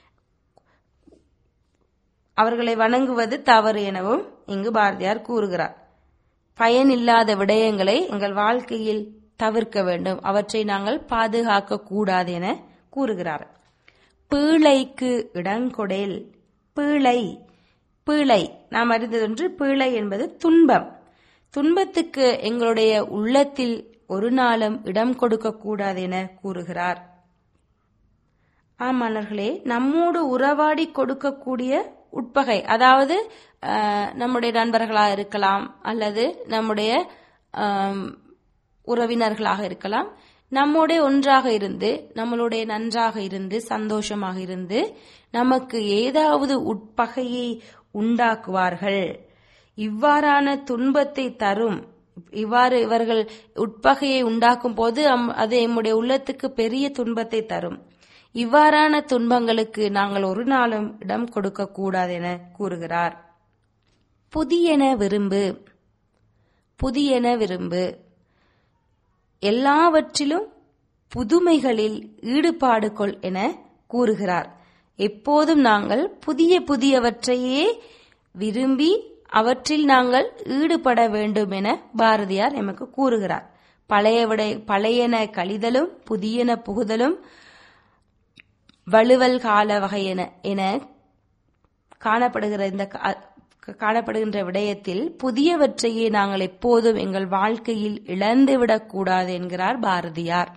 அவர்களை வணங்குவது தவறு எனவும் இங்கு பாரதியார் கூறுகிறார். பயனில்லாத விடயங்களை எங்கள் வாழ்க்கையில் தவிர்க்க வேண்டும், அவற்றை நாங்கள் பாதுகாக்க கூடாது என கூறுகிறார். பீழைக்கு இடங்கொடேல். பீழை பீழை நாம் அறிந்ததொன்று. பீழை என்பது துன்பம். துன்பத்துக்கு எங்களுடைய உள்ளத்தில் ஒரு நாளும் இடம் கொடுக்க கூடாது என கூறுகிறார். ஆமாணர்களே, நம்மோடு உறவாடி கொடுக்கக்கூடிய உட்பகை, அதாவது நம்முடைய நண்பர்களாக இருக்கலாம் அல்லது நம்முடைய உறவினர்களாக இருக்கலாம், நம்மோட ஒன்றாக இருந்து நம்மளுடைய நன்றாக இருந்து சந்தோஷமாக இருந்து நமக்கு ஏதாவது உட்பகையை உண்டாக்குவார்கள். இவ்வாறான துன்பத்தை தரும், இவ்வாறு இவர்கள் உட்பகையை உண்டாக்கும் போது அது நம்முடைய உள்ளத்துக்கு பெரிய துன்பத்தை தரும். இவ்வாறான துன்பங்களுக்கு நாங்கள் ஒரு நாளும் இடம் கொடுக்க கூடாது என கூறுகிறார். புதியன விரும்பு. புதியன விரும்பு எல்லாவற்றிலும் புதுமைகளில் ஈடுபாடு கொள் என கூறுகிறார். எப்போதும் நாங்கள் புதிய புதியவற்றையே விரும்பி அவற்றில் நாங்கள் ஈடுபட வேண்டும் என பாரதியார் எமக்கு கூறுகிறார். பழைய விடை பழையன கழிதலும் புதியன புகுதலும் வலுவல் கால வகையென என காணப்படுகிற இந்த காணப்படுகின்ற விடயத்தில் புதியவற்றையே நாங்கள் எப்போதும் எங்கள் வாழ்க்கையில் இழந்துவிடக் கூடாது என்கிறார் பாரதியார்.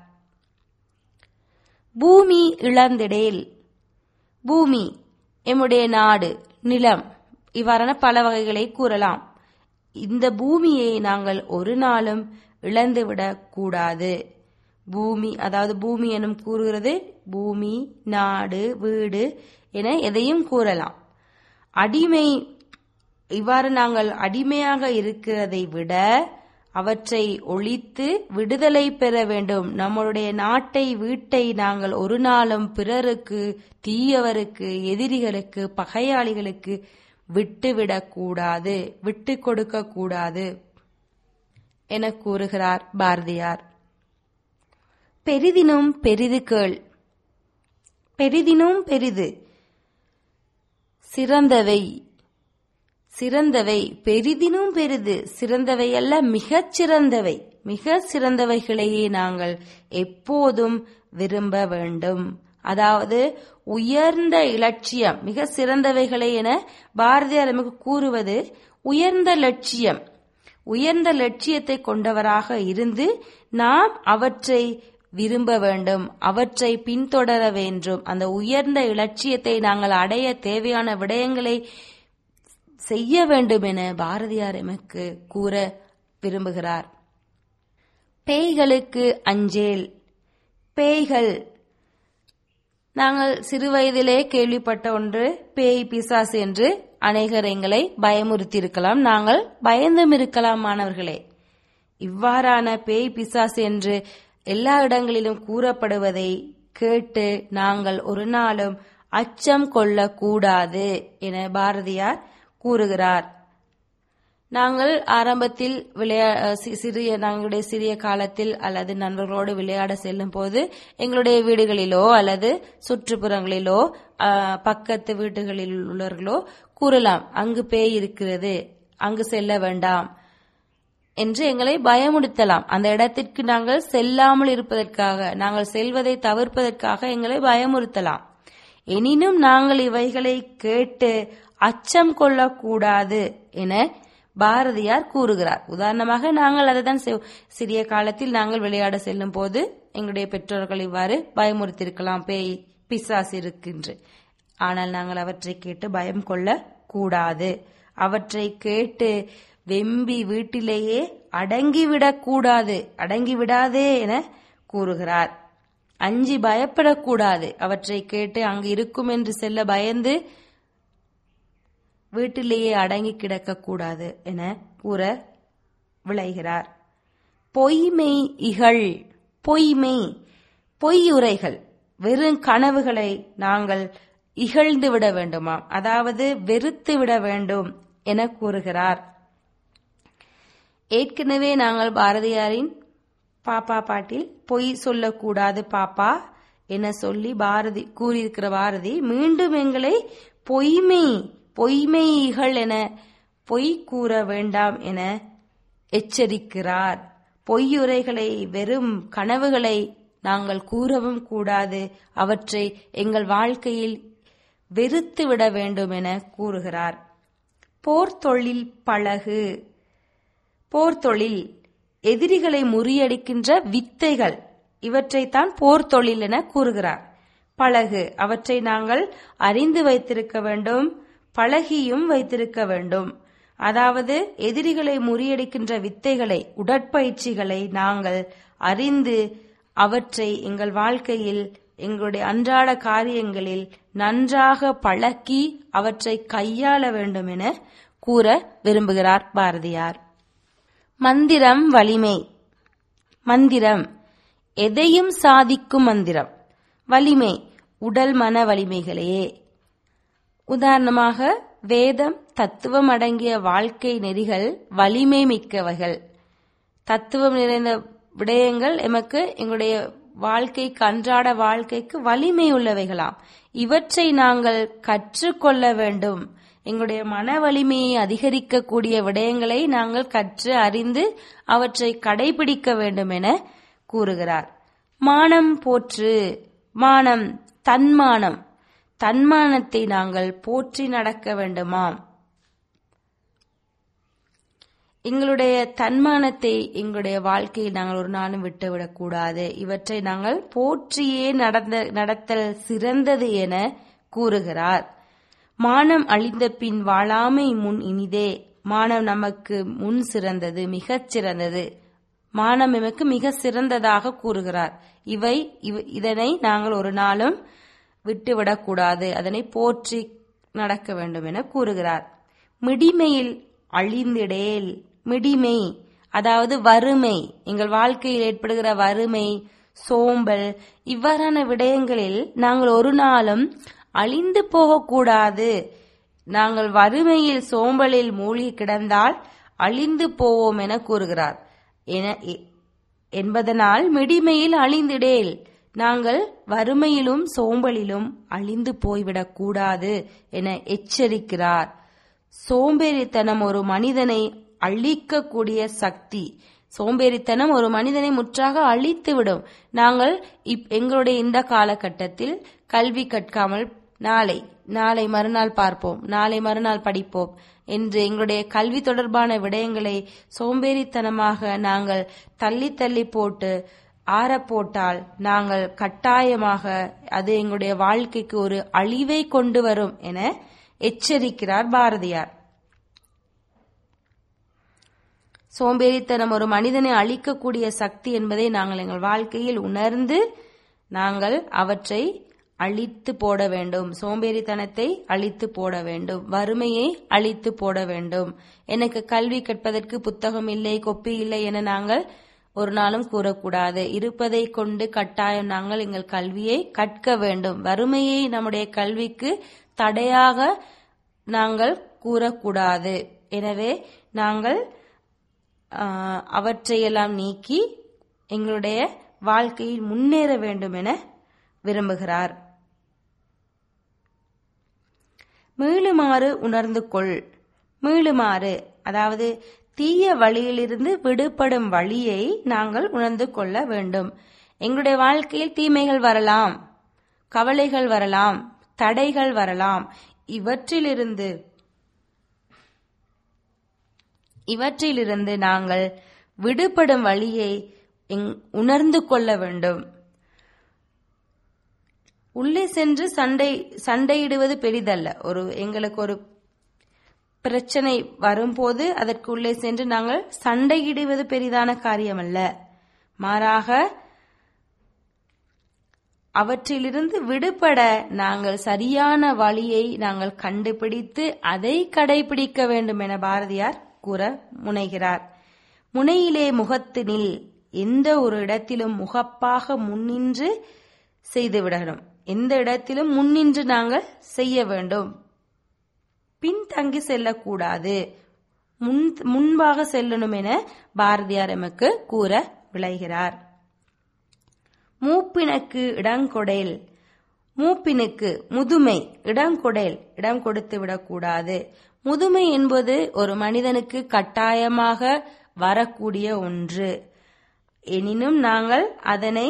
பூமி இழந்திடேல். பூமி எம்முடைய நாடு, நிலம், இவ்வாறான பல வகைகளை கூறலாம். இந்த பூமியை நாங்கள் ஒரு நாளும் இழந்துவிடக் கூடாது. பூமி அதாவது பூமி எனும் கூறுகிறது பூமி, நாடு, வீடு என எதையும் கூறலாம். அடிமை, இவ்வாறு நாங்கள் அடிமையாக இருக்கிறதை விட அவற்றை ஒழித்து விடுதலை பெற வேண்டும். நம்மளுடைய நாட்டை, வீட்டை நாங்கள் ஒரு நாளும் பிறருக்கு, தீயவருக்கு, எதிரிகளுக்கு, பகையாளிகளுக்கு விட்டுவிடக்கூடாது, விட்டு கொடுக்க கூடாது என கூறுகிறார் பாரதியார். பெரிதினும் பெரிது கேள். பெரிதினும் பெரிது சிறந்தவை. சிறந்தவை பெரிதினும் பெரிது சிறந்தவை அல்ல, மிகச் சிறந்தவை. மிக சிறந்தவைகளையே நாங்கள் எப்போதும் விரும்ப வேண்டும். அதாவது உயர்ந்த இலட்சியம், மிக சிறந்தவைகளை என பாரதியார் நமக்கு கூறுவது உயர்ந்த லட்சியம். உயர்ந்த லட்சியத்தை கொண்டவராக இருந்து நாம் அவற்றை விரும்ப வேண்டும், அவற்றை பின்தொடர வேண்டும். அந்த உயர்ந்த இலட்சியத்தை நாங்கள் அடைய தேவையான விடயங்களை செய்ய வேண்டும் என பாரதியார் எமக்கு கூற விரும்புகிறார். பேய்களுக்கு அஞ்சேல். பேய்கள் நாங்கள் சிறுவயதிலே கேள்விப்பட்ட ஒன்று, பேய், பிசாசு என்று அநேகர் எங்களை பயமுறுத்தி இருக்கலாம். நாங்கள் பயந்தும் இருக்கலாம் மாணவர்களே. இவ்வாறான பேய், பிசாசு என்று எல்லா இடங்களிலும் கூறப்படுவதை கேட்டு நாங்கள் ஒரு நாளும் அச்சம் கொள்ளக்கூடாது என பாரதியார் கூறுகிறார். நாங்கள் ஆரம்பத்தில் விளையா சிறிய நாங்களுடைய சிறிய காலத்தில் அல்லது நண்பர்களோடு விளையாட செல்லும் போது எங்களுடைய வீடுகளிலோ அல்லது சுற்றுப்புறங்களிலோ பக்கத்து வீடுகளில் உள்ளவர்களோ கூறலாம், அங்கு பேய் இருக்கிறது, அங்கு செல்ல வேண்டாம் என்று எங்களை பயமுறுத்தலாம். அந்த இடத்திற்கு நாங்கள் செல்லாமல் இருப்பதற்காக, நாங்கள் செல்வதை தவிர்ப்பதற்காக எங்களை பயமுறுத்தலாம். எனினும் நாங்கள் இவைகளை கேட்டு அச்சம் கொள்ளக்கூடாது என பாரதியார் கூறுகிறார். உதாரணமாக நாங்கள் அதை தான் சிறிய காலத்தில் நாங்கள் விளையாட செல்லும் போது எங்களுடைய பெற்றோர்கள் இவ்வாறு பயமுறுத்திருக்கலாம், பேய் பிசாசு இருக்கின்ற. ஆனால் நாங்கள் அவற்றை கேட்டு பயம் கொள்ள கூடாது. அவற்றை கேட்டு வெம்பி வீட்டிலேயே அடங்கிவிடக் கூடாது, அடங்கிவிடாதே என கூறுகிறார். அஞ்சி பயப்படக்கூடாது. அவற்றை கேட்டு அங்கு இருக்கும் என்று செல்ல பயந்து வீட்டிலேயே அடங்கி கிடக்கக்கூடாது என கூற விளைகிறார். பொய்மை இகழ், பொய்மை பொய்யுரைகள், வெறும் கனவுகளை நாங்கள் இகழ்ந்து விட வேண்டுமாம், அதாவது வெறுத்து விட வேண்டும் என கூறுகிறார். ஏற்கனவே நாங்கள் பாரதியாரின் பாப்பா பாட்டில் பொய் சொல்லக்கூடாது பாப்பா என சொல்லி பாரதி கூறியிருக்கிற பாரதி மீண்டும் எங்களை பொய்மை பொய்மைகள் என பொய் கூற வேண்டாம் என எச்சரிக்கிறார். பொய்யுரைகளை, வெறும் கனவுகளை நாங்கள் கூறவும் கூடாது, அவற்றை எங்கள் வாழ்க்கையில் வெறுத்து விட வேண்டும் என கூறுகிறார். போர்த்தொழில் பழகு, போர்த்தொழில் எதிரிகளை முறியடிக்கின்ற வித்தைகள், இவற்றைத்தான் போர்த்தொழில் என கூறுகிறார். பழகு, அவற்றை நாங்கள் அறிந்து வைத்திருக்க வேண்டும், பழகியும் வைத்திருக்க வேண்டும். அதாவது எதிரிகளை முறியடிக்கின்ற வித்தைகளை, உடற்பயிற்சிகளை நாங்கள் அறிந்து அவற்றை எங்கள் வாழ்க்கையில், எங்களுடைய அன்றாட காரியங்களில் நன்றாக பழக்கி அவற்றை கையாள வேண்டும் என கூற விரும்புகிறார் பாரதியார். மந்திரம் வலிமை. மந்திரம் எதையும் சாதிக்கும் மந்திரம். வலிமை உடல் மன வலிமைகளையே. உதாரணமாக வேதம், தத்துவம் அடங்கிய வாழ்க்கை நெறிகள் வலிமை மிக்கவைகள். தத்துவம் நிறைந்த விடயங்கள் எமக்கு எங்களுடைய வாழ்க்கைக்கு, அன்றாட வாழ்க்கைக்கு வலிமை உள்ளவைகளாம். இவற்றை நாங்கள் கற்றுக்கொள்ள வேண்டும். எங்களுடைய மன வலிமையை அதிகரிக்கக்கூடிய விடயங்களை நாங்கள் கற்று அறிந்து அவற்றை கடைபிடிக்க வேண்டும் என கூறுகிறார். மானம் போற்று. மானம் தன்மானம். தன்மானத்தை நாங்கள் போற்றி நடக்க வேண்டுமாம். எங்களுடைய தன்மானத்தை எங்களுடைய வாழ்க்கையில் நாங்கள் ஒரு நாளும் விட்டுவிடக் கூடாது. இவற்றை நாங்கள் போற்றியே நடந்த நடத்தல் சிறந்தது என கூறுகிறார். மானம் அழிந்த பின் வாழாமை முன் இனிதே. மானம் நமக்கு முன் சிறந்தது, மிகச் சிறந்தது. மானம் எமக்கு மிக சிறந்ததாக கூறுகிறார். இவை இதனை நாங்கள் ஒரு நாளும் விட்டுவிடக்கூடாது, அதனை போற்றி நடக்க வேண்டும் என கூறுகிறார். மிடிமையில் அழிந்திடேல். மிடிமை அதாவது வறுமை, எங்கள் வாழ்க்கையில் ஏற்படுகிற வறுமை, சோம்பல், இவ்வாறான விடயங்களில் நாங்கள் ஒரு நாளும் அழிந்து போகக்கூடாது. நாங்கள் வறுமையில் சோம்பலில் மூழ்கி கிடந்தால் அழிந்து போவோம் என கூறுகிறார். என்பதனால் மிடிமையில் அழிந்திடேல், நாங்கள் வறுமையிலும் சோம்பலிலும் அழிந்து போய்விடக் கூடாது என எச்சரிக்கிறார். சோம்பேறித்தனம் ஒரு மனிதனை அழிக்கக்கூடிய சக்தி. சோம்பேறித்தனம் ஒரு மனிதனை முற்றாக அழித்துவிடும். நாங்கள் எங்களுடைய இந்த காலகட்டத்தில் கல்வி கற்காமல் நாளை நாளை மறுநாள் பார்ப்போம், நாளை மறுநாள் படிப்போம் என்று எங்களுடைய கல்வி தொடர்பான விடயங்களை சோம்பேறித்தனமாக நாங்கள் தள்ளி தள்ளி போட்டு ஆற போட்டால் நாங்கள் கட்டாயமாக அது எங்களுடைய வாழ்க்கைக்கு ஒரு அழிவை கொண்டு வரும் என எச்சரிக்கிறார் பாரதியார். சோம்பேறித்தனம் ஒரு மனிதனை அழிக்கக்கூடிய சக்தி என்பதை நாங்கள் எங்கள் வாழ்க்கையில் உணர்ந்து நாங்கள் அவற்றை அழித்து போட வேண்டும். சோம்பேறித்தனத்தை அழித்து போட வேண்டும், வறுமையை அழித்து போட வேண்டும். எனக்கு கல்வி கற்பதற்கு புத்தகம் இல்லை, கொப்பி இல்லை என நாங்கள் ஒரு நாளும் கூறக்கூடாது. இருப்பதை கொண்டு கட்டாயம் நாங்கள் எங்கள் கல்வியை கற்க வேண்டும். வறுமையை நம்முடைய கல்விக்கு தடையாக நாங்கள் கூறக்கூடாது. எனவே நாங்கள் அவற்றையெல்லாம் நீக்கி எங்களுடைய வாழ்க்கையில் முன்னேற வேண்டும் என விரும்புகிறார். மீளுமாறு உணர்ந்து கொள். மீளுமாறு அதாவது தீய வழியிலிருந்து விடுபடும் வழியை நாங்கள் உணர்ந்து கொள்ள வேண்டும். எங்களுடைய வாழ்க்கையில் தீமைகள் வரலாம், கவலைகள் வரலாம், தடைகள் வரலாம். இவற்றிலிருந்து இவற்றிலிருந்து நாங்கள் விடுபடும் வழியை உணர்ந்து கொள்ள வேண்டும். உள்ளே சென்று சண்டை சண்டையிடுவது பெரிதல்ல. ஒரு எங்களுக்கு ஒரு பிரச்சனை வரும்போது அதற்கு உள்ளே சென்று நாங்கள் சண்டையிடுவது பெரிதான காரியம் அல்ல. மாறாக அவற்றிலிருந்து விடுபட நாங்கள் சரியான வழியை நாங்கள் கண்டுபிடித்து அதை கடைபிடிக்க வேண்டும் என பாரதியார் கூற முனைகிறார். முனையிலே முகத்தினில் எந்த ஒரு இடத்திலும் முகப்பாக முன்னின்று செய்துவிடணும். எந்த இடத்திலும் முன்னின்று நாங்கள் செய்ய வேண்டும். பின்தங்கி செல்லக்கூடாது, முன் முன்பாக செல்லணும் என பாரதியார் எமக்கு கூற விளைகிறார். மூப்பினுக்கு இடங்கொடேல். மூப்பினுக்கு முதுமை, இடங்கொடேல் இடம் கொடுத்து விடக்கூடாது. முதுமை என்பது ஒரு மனிதனுக்கு கட்டாயமாக வரக்கூடிய ஒன்று. எனினும் நாங்கள் அதனை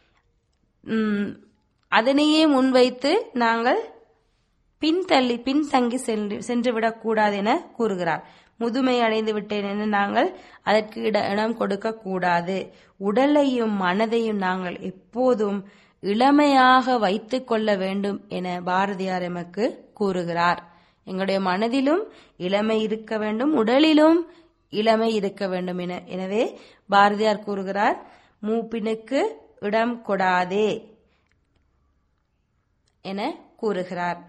அதனையே முன்வைத்து நாங்கள் பின்தள்ளி பின்தங்கி சென்று விடக்கூடாது என கூறுகிறார். முதுமை அடைந்து விட்டேன் என நாங்கள் அதற்கு இடம் கொடுக்க கூடாது. உடலையும் மனதையும் நாங்கள் எப்போதும் இளமையாக வைத்துக் கொள்ள வேண்டும் என பாரதியார் எமக்கு கூறுகிறார். எங்களுடைய மனதிலும் இளமை இருக்க வேண்டும், உடலிலும் இளமை இருக்க வேண்டும் என எனவே பாரதியார் கூறுகிறார், மூப்பினுக்கு இடம் கொடாதே என கூறுகிறார்.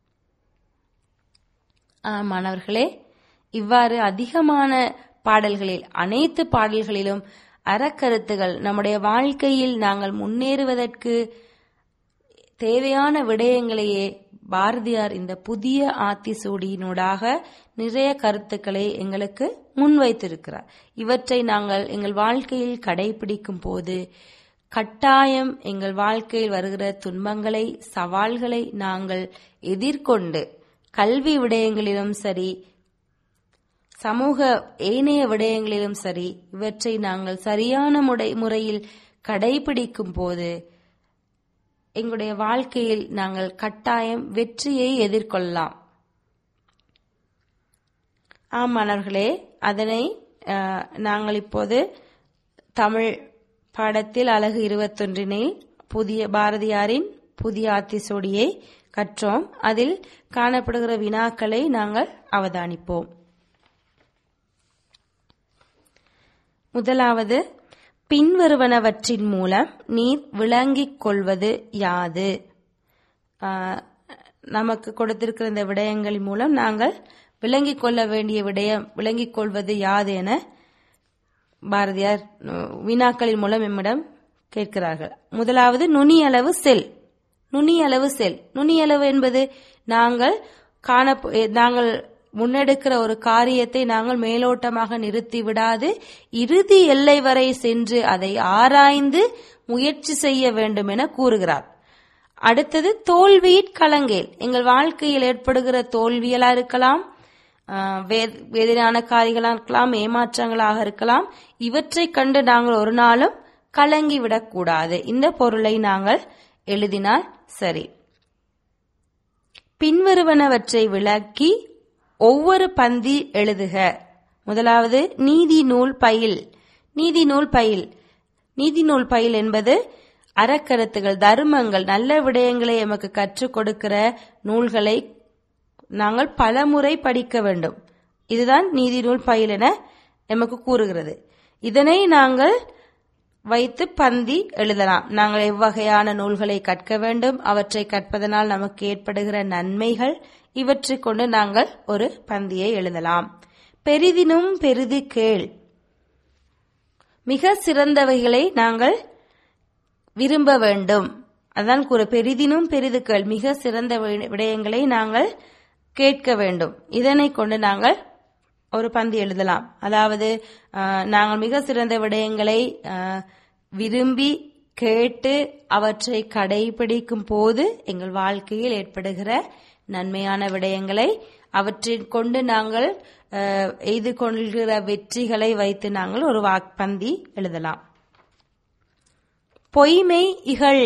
மாணவர்களே, இவ்வாறு அதிகமான பாடல்களில் அனைத்து பாடல்களிலும் அறக்கருத்துகள் நம்முடைய வாழ்க்கையில் நாங்கள் முன்னேறுவதற்கு தேவையான விடயங்களையே பாரதியார் இந்த புதிய ஆத்திசூடியினூடாக நிறைய கருத்துக்களை எங்களுக்கு முன்வைத்திருக்கிறார். இவற்றை நாங்கள் எங்கள் வாழ்க்கையில் கடைபிடிக்கும் போது கட்டாயம் எங்கள் வாழ்க்கையில் வருகிற துன்பங்களை, சவால்களை நாங்கள் எதிர்கொண்டு கல்வி விடயங்களிலும் சரி, சமூக ஏனைய விடயங்களிலும் சரி, இவற்றை நாங்கள் சரியான முறையில் கடைபிடிக்கும் போது எங்களுடைய வாழ்க்கையில் நாங்கள் கட்டாயம் வெற்றியை எதிர்கொள்ளலாம். ஆம் மாணவர்களே, அதனை நாங்கள் இப்போது தமிழ் பாடத்தில் அலகு இருபத்தொன்றினில் புதிய பாரதியாரின் புதிய ஆத்திசூடியை கற்றோம். அதில் காணப்படுகிற வினாக்களை நாங்கள் அவதானிப்போம். முதலாவது, பின்வருவனவற்றின் மூலம் நீர் விளங்கிக் கொள்வது யாது? நமக்கு கொடுத்திருக்கிற இந்த விடயங்களின் மூலம் நாங்கள் விளங்கிக் கொள்ள வேண்டிய விடயம் விளங்கிக் கொள்வது யாது என பாரதியார் வினாக்களின் மூலம் நம்மிடம் கேட்கிறார்கள். முதலாவது, நுனியளவு செல். நுனியளவு செல் நுனியளவு என்பது நாங்கள் காண நாங்கள் முன்னெடுக்கிற ஒரு காரியத்தை நாங்கள் மேலோட்டமாக நிறுத்தி விடாது, இறுதி எல்லை வரை சென்று அதை ஆராய்ந்து முயற்சி செய்ய வேண்டும் என கூறுகிறார். அடுத்தது, தோல்வியிற் கலங்கேல். எங்கள் வாழ்க்கையில் ஏற்படுகிற தோல்வியலா இருக்கலாம், வேதனையான காரியங்களாக இருக்கலாம், ஏமாற்றங்களாக இருக்கலாம். இவற்றை கண்டு நாங்கள் ஒரு நாளும் கலங்கி விடக்கூடாது. இந்த பொருளை நாங்கள் எழுதினால் சரி. பின்வருவனவற்றை விளக்கி ஒவ்வொரு பந்தி எழுதுக. முதலாவது, நீதி நூல் பயில். நீதி நூல் பயில் நீதி நூல் பயில் என்பது அறக்கருத்துகள், தர்மங்கள், நல்ல விடயங்களை எமக்கு கற்றுக் கொடுக்கிற நூல்களை நாங்கள் பலமுறை படிக்க வேண்டும். இதுதான் நீதி நூல் பயில் என எமக்கு கூறுகிறது. இதனை நாங்கள் வைத்து பந்தி எழுதலாம். நாங்கள் எவ்வகையான நூல்களை கற்க வேண்டும், அவற்றை கற்பதனால் நமக்கு ஏற்படுகிற நன்மைகள், இவற்றை கொண்டு நாங்கள் ஒரு பந்தியை எழுதலாம். பெரிதினும் பெரிது கேள். மிக சிறந்தவைகளை நாங்கள் விரும்ப வேண்டும். அதான் கூற, பெரிதினும் பெரிது கேள். மிக சிறந்த விடயங்களை நாங்கள் கேட்க வேண்டும். இதனை கொண்டு நாங்கள் ஒரு பந்தி எழுதலாம். அதாவது நாங்கள் மிக சிறந்த விடயங்களை விரும்பி கேட்டு அவற்றை கடைபிடிக்கும் போது எங்கள் வாழ்க்கையில் ஏற்படுகிற நன்மையான விடயங்களை அவற்றின் கொண்டு நாங்கள் எய்து கொள்கிற வெற்றிகளை வைத்து நாங்கள் ஒரு வாக்பந்தி எழுதலாம். பொய்மை இகழ்.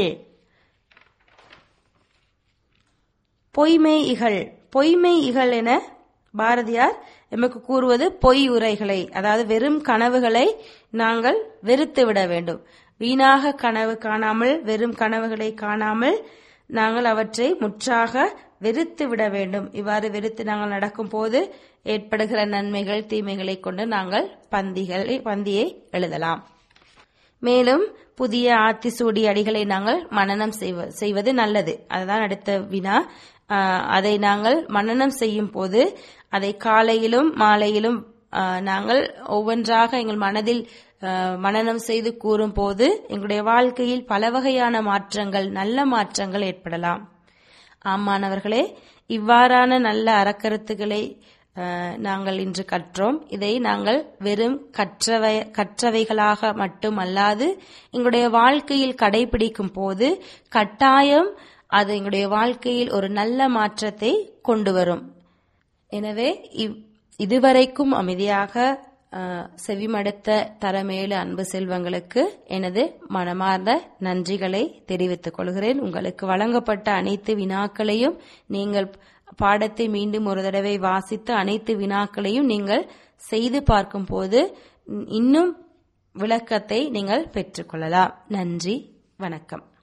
பொய்மை இகழ் பொய்மை இகழ் என பாரதியார் எமக்கு கூறுவது பொய் உரைகளை, அதாவது வெறும் கனவுகளை நாங்கள் வெறுத்து விட வேண்டும். வீணாக கனவு காணாமல், வெறும் கனவுகளை காணாமல் நாங்கள் அவற்றை முற்றாக வெறுத்து விட வேண்டும். இவ்வாறு வெறுத்து நாங்கள் நடக்கும் போது ஏற்படுகிற நன்மைகள் தீமைகளை கொண்டு நாங்கள் பந்திகளை பந்தியை எழுதலாம். மேலும் புதிய ஆத்திசூடி அடிகளை நாங்கள் மனனம் செய்வது நல்லது. அதுதான் அடுத்த வினா. அதை நாங்கள் மனனம் செய்யும் போது அதை காலையிலும் மாலையிலும் நாங்கள் ஒவ்வொன்றாக எங்கள் மனதில் மனனம் செய்து கூறும் போது எங்களுடைய வாழ்க்கையில் பல வகையான மாற்றங்கள், நல்ல மாற்றங்கள் ஏற்படலாம். ஆமானவர்களே, இவ்வாறான நல்ல அறக்கருத்துக்களை நாங்கள் இன்று கற்றோம். இதை நாங்கள் வெறும் கற்றவை கற்றவைகளாக மட்டுமல்லாது எங்களுடைய வாழ்க்கையில் கடைபிடிக்கும் போது கட்டாயம் அது எங்களுடைய வாழ்க்கையில் ஒரு நல்ல மாற்றத்தை கொண்டு வரும். எனவே இதுவரைக்கும் அமைதியாக செவிமடுத்த தரமேலு அன்பு செல்வங்களுக்கு எனது மனமார்ந்த நன்றிகளை தெரிவித்துக் கொள்கிறேன். உங்களுக்கு வழங்கப்பட்ட அனைத்து வினாக்களையும் நீங்கள் பாடத்தை மீண்டும் ஒரு தடவை வாசித்து அனைத்து வினாக்களையும் நீங்கள் செய்து பார்க்கும் போது இன்னும் விளக்கத்தை நீங்கள் பெற்றுக்கொள்ளலாம். நன்றி, வணக்கம்.